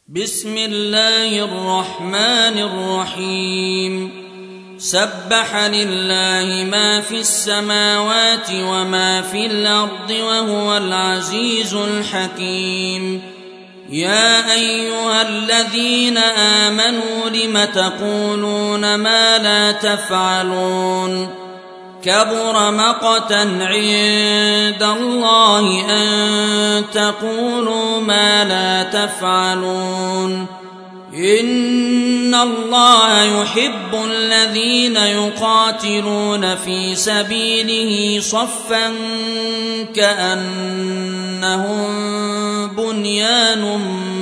بسم الله الرحمن الرحيم سبح لله ما في السماوات وما في الأرض وهو العزيز الحكيم يا أيها الذين آمنوا لم تقولون ما لا تفعلون كبر مقتا عند الله أن تقولوا ما لا تفعلون إن الله يحب الذين يقاتلون في سبيله صفا كأنهم بنيان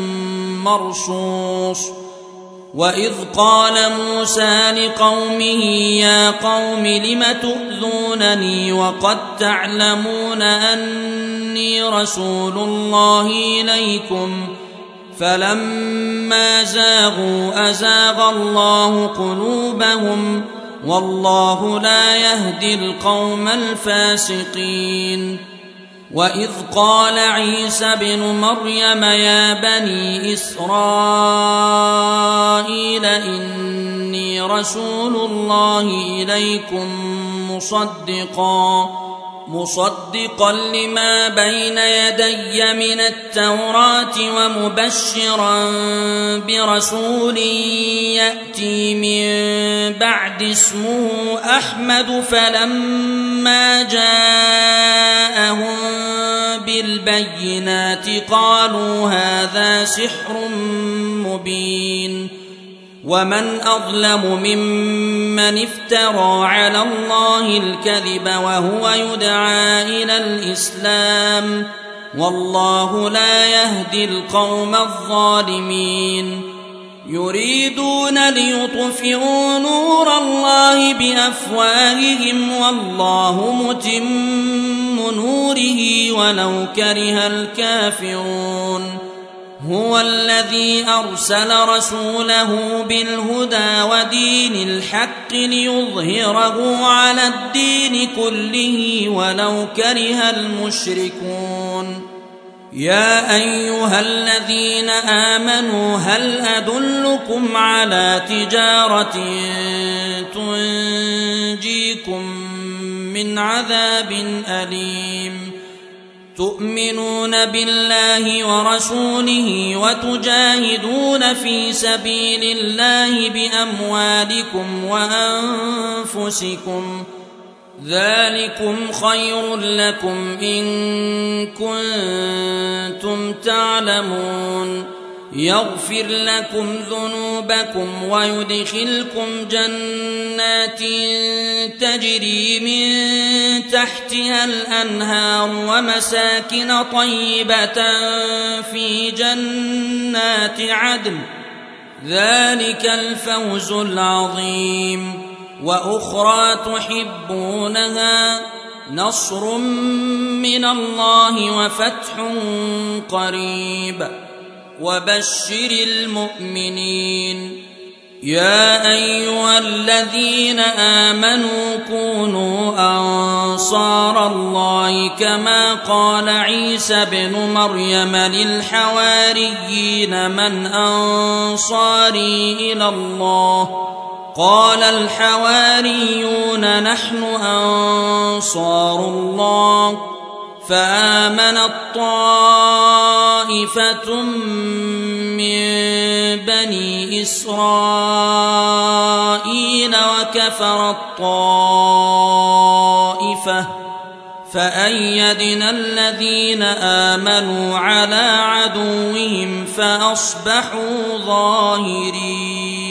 مرصوص وإذ قال موسى لقومه يا قوم لم تؤذونني وقد تعلمون أني رسول الله إليكم فلما زاغوا أزاغ الله قلوبهم والله لا يهدي القوم الفاسقين وإذ قال عيسى بن مريم يا بني إسرائيل إني رسول الله إليكم مصدقا لما بين يدي من التوراة ومبشرا برسول يأتي من بعد اسمه أحمد فلما جاءهم بالبينات قالوا هذا سحر مبين ومن أظلم ممن افترى على الله الكذب وهو يدعى إلى الإسلام والله لا يهدي القوم الظالمين يريدون ليطفئوا نور الله بأفواههم والله متم نوره ولو كره الكافرون هو الذي أرسل رسوله بالهدى ودين الحق ليظهره على الدين كله ولو كره المشركون يا أيها الذين آمنوا هل أدلكم على تجارة تنجيكم من عذاب أليم تؤمنون بالله ورسوله وتجاهدون في سبيل الله بأموالكم وأنفسكم ذلكم خير لكم إن كنتم تعلمون يغفر لكم ذنوبكم ويدخلكم جنات تجري من تحتها الأنهار ومساكن طيبة في جنات عدن ذلك الفوز العظيم وأخرى تحبونها نصر من الله وفتح قريب وبشر المؤمنين يا أيها الذين آمنوا كونوا أنصار الله كما قال عيسى بن مريم للحواريين من أنصاري إلى الله قال الحواريون نحن أنصار الله فآمنت طائفة من بني إسرائيل وكفرت طائفة فأيدنا الذين آمنوا على عدوهم فأصبحوا ظاهرين.